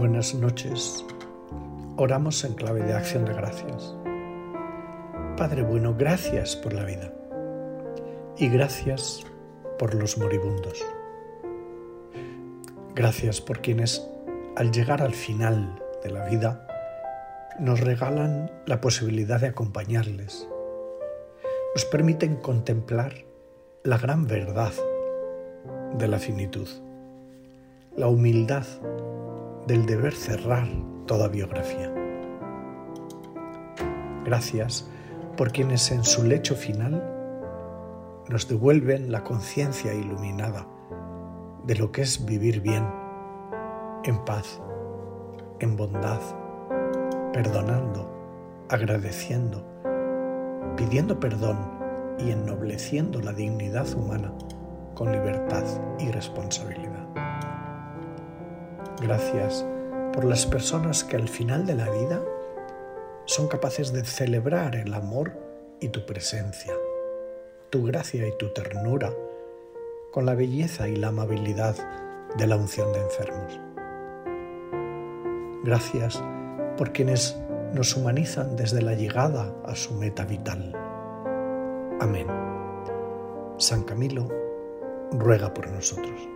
Buenas noches. Oramos en clave de acción de gracias. Padre bueno, gracias por la vida y gracias por los moribundos. Gracias por quienes, al llegar al final de la vida, nos regalan la posibilidad de acompañarles. Nos permiten contemplar la gran verdad de la finitud, la humildad del deber cerrar toda biografía. Gracias por quienes en su lecho final nos devuelven la conciencia iluminada de lo que es vivir bien, en paz, en bondad, perdonando, agradeciendo, pidiendo perdón y ennobleciendo la dignidad humana con libertad y responsabilidad. Gracias por las personas que al final de la vida son capaces de celebrar el amor y tu presencia, tu gracia y tu ternura, con la belleza y la amabilidad de la unción de enfermos. Gracias por quienes nos humanizan desde la llegada a su meta vital. Amén. San Camilo ruega por nosotros.